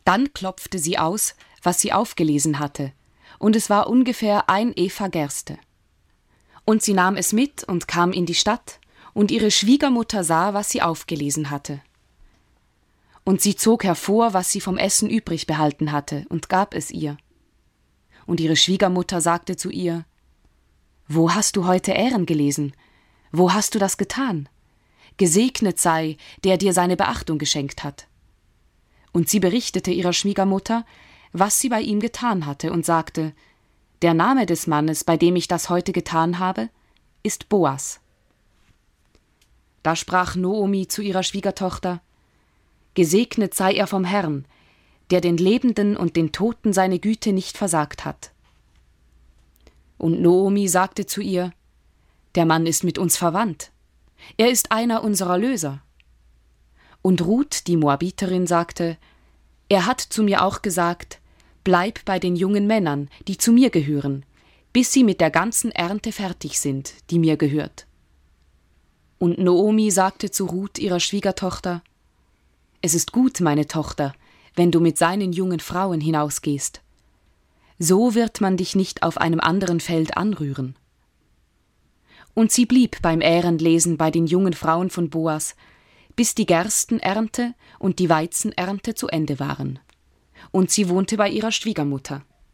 Dann klopfte sie aus, was sie aufgelesen hatte, und es war ungefähr 1 Epha Gerste. Und sie nahm es mit und kam in die Stadt, und ihre Schwiegermutter sah, was sie aufgelesen hatte. Und sie zog hervor, was sie vom Essen übrig behalten hatte, und gab es ihr. Und ihre Schwiegermutter sagte zu ihr: »Wo hast du heute Ähren gelesen? Wo hast du das getan? Gesegnet sei, der dir seine Beachtung geschenkt hat.« Und sie berichtete ihrer Schwiegermutter, was sie bei ihm getan hatte, und sagte: »Der Name des Mannes, bei dem ich das heute getan habe, ist Boas.« Da sprach Noomi zu ihrer Schwiegertochter: »Gesegnet sei er vom Herrn, der den Lebenden und den Toten seine Güte nicht versagt hat.« Und Noomi sagte zu ihr: »Der Mann ist mit uns verwandt. Er ist einer unserer Löser.« Und Ruth, die Moabiterin, sagte: »Er hat zu mir auch gesagt: Bleib bei den jungen Männern, die zu mir gehören, bis sie mit der ganzen Ernte fertig sind, die mir gehört.« Und Noomi sagte zu Ruth, ihrer Schwiegertochter: »Es ist gut, meine Tochter, wenn du mit seinen jungen Frauen hinausgehst. So wird man dich nicht auf einem anderen Feld anrühren.« Und sie blieb beim Ährenlesen bei den jungen Frauen von Boas, bis die Gerstenernte und die Weizenernte zu Ende waren. Und sie wohnte bei ihrer Schwiegermutter.